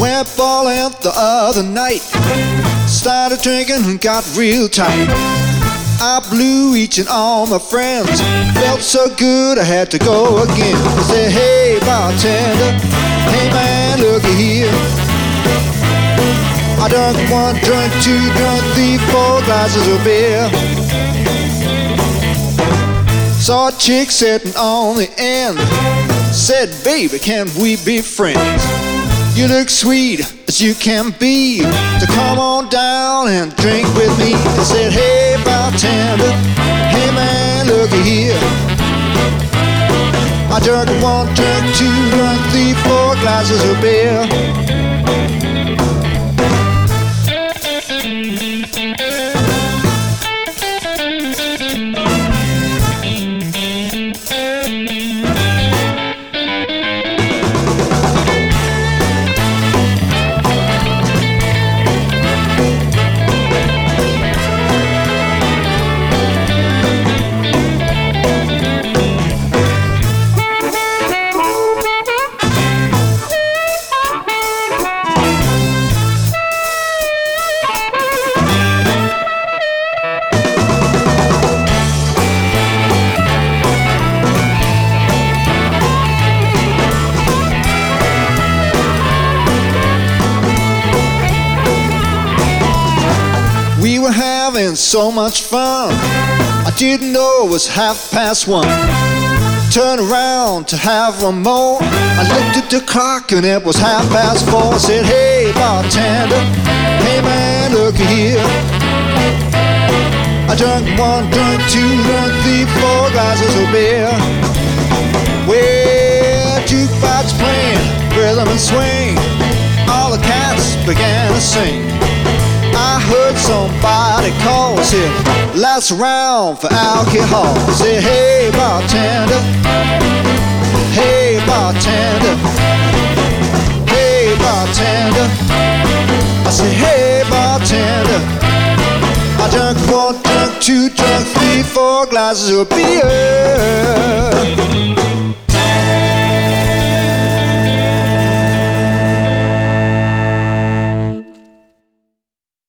Went bowling the other night. Started drinking and got real tight. I blew each and all my friends. Felt so good I had to go again. I said, hey bartender, hey man, looky here. I drank one, drank two, drank three, 4 glasses of beer. Saw a chick sitting on the end. Said, baby, can we be friends? You look sweet as you can be. So come on down and drink with me. I said, hey bartender, hey man, looky here. I drank one, drank two, drank three, 4 glasses of beer. We were having so much fun. I didn't know it was 1:30. Turned around to have one more. I looked at the clock and it was 4:30. I said, hey bartender, hey man, looky here. I drank one, drank two, drank three, 4 glasses of beer. Well, jukebox playing rhythm and swing. All the cats began to sing. I heard somebody call, said, last round for alcohol. I said, hey bartender, hey bartender, hey bartender. I said, hey bartender. I drank one, drank two, drank three, 4 glasses of beer.